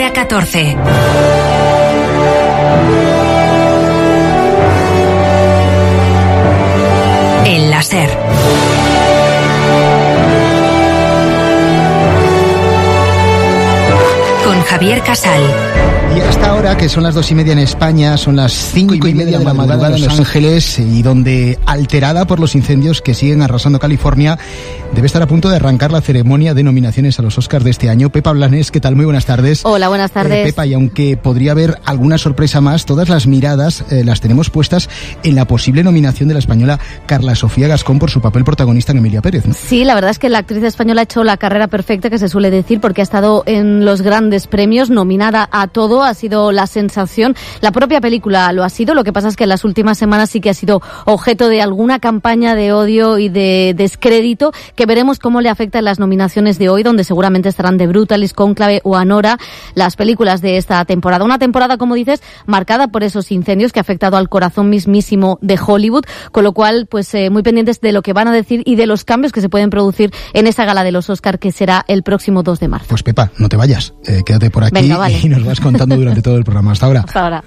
Hora 14. El láser. Con Javier Casal. Y hasta ahora, que son las 2:30 en España, son las 5:30 de la madrugada en Los Ángeles, y donde, alterada por los incendios que siguen arrasando California, debe estar a punto de arrancar la ceremonia de nominaciones a los Oscars de este año. Pepa Blanes, ¿qué tal? Muy buenas tardes. Hola, buenas tardes. Pepa, y aunque podría haber alguna sorpresa más, todas las miradas las tenemos puestas en la posible nominación de la española Carla Sofía Gascón por su papel protagonista en Emilia Pérez, ¿no? Sí, la verdad es que la actriz española ha hecho la carrera perfecta, que se suele decir, porque ha estado en los grandes premios, nominada a todo, ha sido la sensación. La propia película lo ha sido, lo que pasa es que en las últimas semanas sí que ha sido objeto de alguna campaña de odio y de descrédito, que veremos cómo le afecta en las nominaciones de hoy, donde seguramente estarán The Brutalist, Cónclave o Anora, las películas de esta temporada. Una temporada, como dices, marcada por esos incendios que ha afectado al corazón mismísimo de Hollywood, con lo cual, pues muy pendientes de lo que van a decir y de los cambios que se pueden producir en esa gala de los Oscar, que será el próximo 2 de marzo. Pues Pepa, no te vayas, quédate por aquí. Venga, vale. Y nos vas contando durante todo el programa. Hasta ahora. Hasta ahora.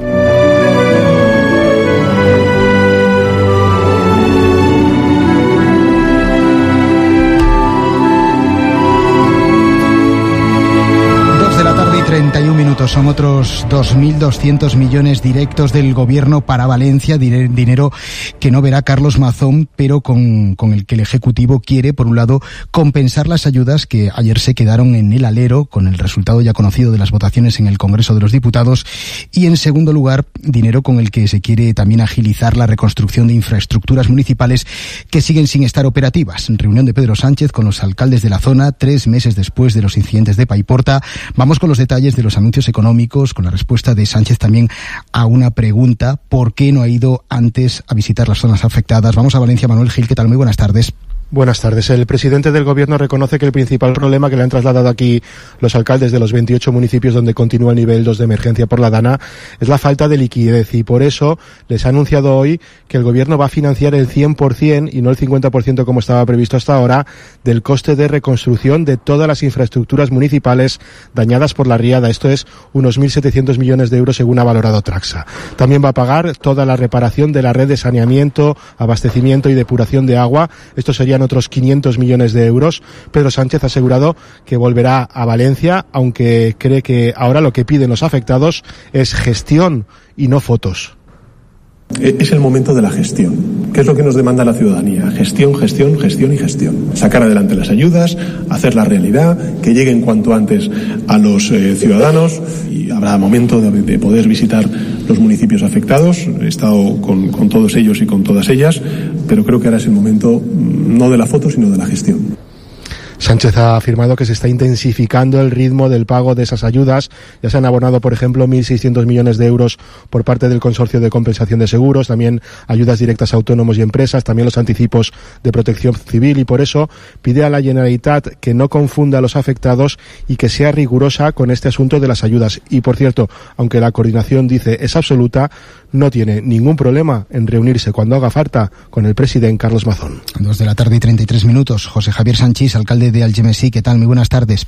De la tarde y 31 minutos. Son otros 2.200 millones directos del gobierno para Valencia, dinero que no verá Carlos Mazón, pero con el que el Ejecutivo quiere, por un lado, compensar las ayudas que ayer se quedaron en el alero, con el resultado ya conocido de las votaciones en el Congreso de los Diputados, y en segundo lugar, dinero con el que se quiere también agilizar la reconstrucción de infraestructuras municipales que siguen sin estar operativas. Reunión de Pedro Sánchez con los alcaldes de la zona, 3 meses después de los incidentes de Paiporta. Vamos con los detalles de los anuncios económicos, con la respuesta de Sánchez también a una pregunta: ¿por qué no ha ido antes a visitar las zonas afectadas? Vamos a Valencia. Manuel Gil, ¿qué tal? Muy buenas tardes. Buenas tardes. El presidente del Gobierno reconoce que el principal problema que le han trasladado aquí los alcaldes de los 28 municipios donde continúa el nivel 2 de emergencia por la Dana es la falta de liquidez, y por eso les ha anunciado hoy que el Gobierno va a financiar el 100% y no el 50% como estaba previsto hasta ahora del coste de reconstrucción de todas las infraestructuras municipales dañadas por la riada. Esto es unos 1.700 millones de euros según ha valorado Traxa. También va a pagar toda la reparación de la red de saneamiento, abastecimiento y depuración de agua. Esto serían otros 500 millones de euros. Pedro Sánchez ha asegurado que volverá a Valencia, aunque cree que ahora lo que piden los afectados es gestión y no fotos. Es el momento de la gestión. ¿Qué es lo que nos demanda la ciudadanía? Gestión, gestión, gestión y gestión. Sacar adelante las ayudas, hacerla realidad, que lleguen cuanto antes a los ciudadanos, y habrá momento de poder visitar los municipios afectados. He estado con todos ellos y con todas ellas, pero creo que ahora es el momento no de la foto, sino de la gestión. Sánchez ha afirmado que se está intensificando el ritmo del pago de esas ayudas. Ya se han abonado, por ejemplo, 1.600 millones de euros por parte del Consorcio de Compensación de Seguros, también ayudas directas a autónomos y empresas, también los anticipos de protección civil, y por eso pide a la Generalitat que no confunda a los afectados y que sea rigurosa con este asunto de las ayudas. Y, por cierto, aunque la coordinación dice es absoluta, no tiene ningún problema en reunirse cuando haga falta con el presidente Carlos Mazón. 2 de la tarde y 33 minutos. José Javier Sanchís, alcalde de Algemesí, ¿qué tal? Muy buenas tardes.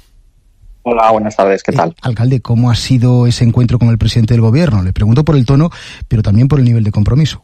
Hola, buenas tardes, ¿qué tal? Alcalde, ¿cómo ha sido ese encuentro con el presidente del Gobierno? Le pregunto por el tono, pero también por el nivel de compromiso.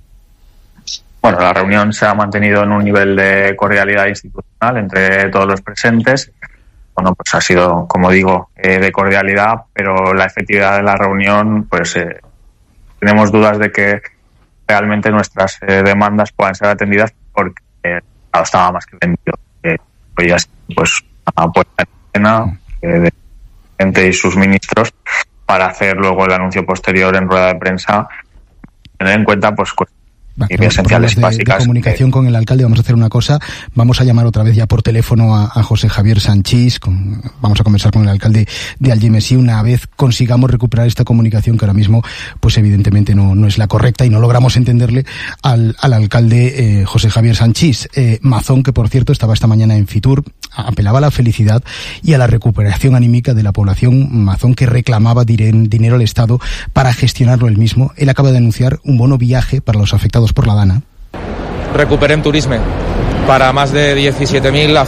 Bueno, la reunión se ha mantenido en un nivel de cordialidad institucional entre todos los presentes. Bueno, pues ha sido, como digo, de cordialidad, pero la efectividad de la reunión, pues tenemos dudas de que realmente nuestras demandas puedan ser atendidas, porque estaba más que vendido. Ya pues una puesta en escena de gente y sus ministros para hacer luego el anuncio posterior en rueda de prensa, tener en cuenta pues esenciales básicas. De comunicación con el alcalde. Vamos a hacer una cosa, vamos a llamar otra vez ya por teléfono a José Javier Sanchís, vamos a conversar con el alcalde de Algemesí una vez consigamos recuperar esta comunicación, que ahora mismo pues evidentemente no es la correcta y no logramos entenderle al alcalde José Javier Sanchís. Mazón, que por cierto estaba esta mañana en Fitur, apelaba a la felicidad y a la recuperación anímica de la población. Mazón, que reclamaba dinero al Estado para gestionarlo él mismo. Él acaba de anunciar un bono viaje para los afectados por la Dana. Recuperem turisme para más de 17.000